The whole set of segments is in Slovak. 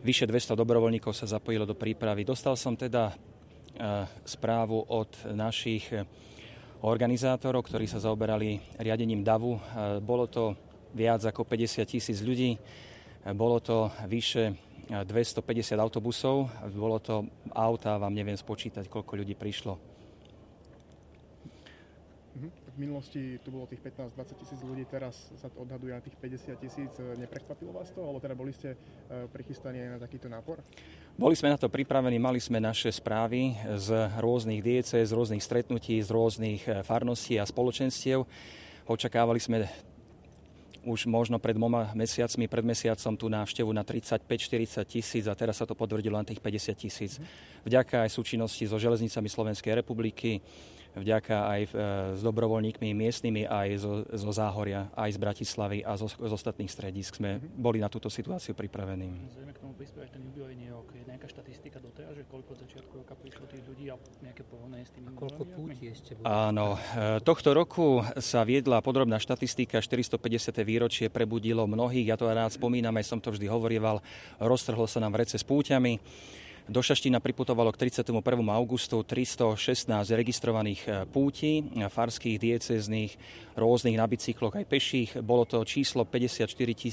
vyše 200 dobrovoľníkov sa zapojilo do prípravy. Dostal som teda správu od našich organizátorov, ktorí sa zaoberali riadením davu. Bolo to viac ako 50,000 ľudí, bolo to vyše 250 autobusov, bolo to auta, vám neviem spočítať, koľko ľudí prišlo. V minulosti tu bolo tých 15-20 tisíc ľudí, teraz sa to odhaduje na tých 50 tisíc. Neprekvapilo vás to? Alebo teda boli ste prichystaní aj na takýto nápor? Boli sme na to pripravení, mali sme naše správy z rôznych diecéz, z rôznych stretnutí, z rôznych farností a spoločenstiev. Očakávali sme už možno pred mesiacom tú návštevu na 35-40 tisíc a teraz sa to potvrdilo na tých 50 tisíc. Vďaka aj súčinnosti so železnicami Slovenskej republiky, vďaka aj s dobrovoľníkmi miestnymi, aj zo Záhoria, aj z Bratislavy a z ostatných stredísk sme boli na túto situáciu pripravení. Zrejme k tomu prispieva aj ten jubilejný rok. Je nejaká štatistika doteraz, že koľko od začiatku roka prišlo tých ľudí a nejaké porovnanie s tými koľko púti ešte bude? Áno, tohto roku sa viedla podrobná štatistika, 450. výročie prebudilo mnohých, ja to rád spomínam, aj som to vždy hovorieval, roztrhlo sa nám vrece s púťami. Do Šaštína priputovalo k 31. augustu 316 registrovaných pútí, farských, diecéznych, rôznych na bicykloch aj peších. Bolo to číslo 54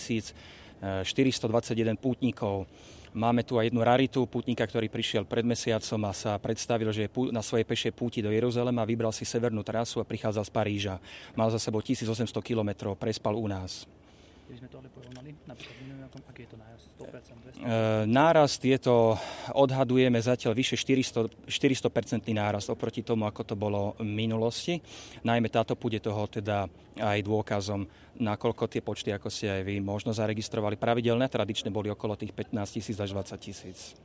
421 pútnikov. Máme tu aj jednu raritu pútnika, ktorý prišiel pred mesiacom a sa predstavil, že je na svojej pešej púti do Jeruzalema, vybral si severnú trasu a prichádzal z Paríža. Mal za sebou 1800 kilometrov, prespal u nás. Keby sme to ale porovnali, napríklad na tom, aký je to nárast? 100%, 200%? Nárast je to, odhadujeme zatiaľ vyše 400% nárast oproti tomu, ako to bolo v minulosti. Najmä táto púť je toho teda aj dôkazom, nakoľko tie počty, ako ste aj vy možno zaregistrovali pravidelné, tradične boli okolo tých 15 000 až 20 000.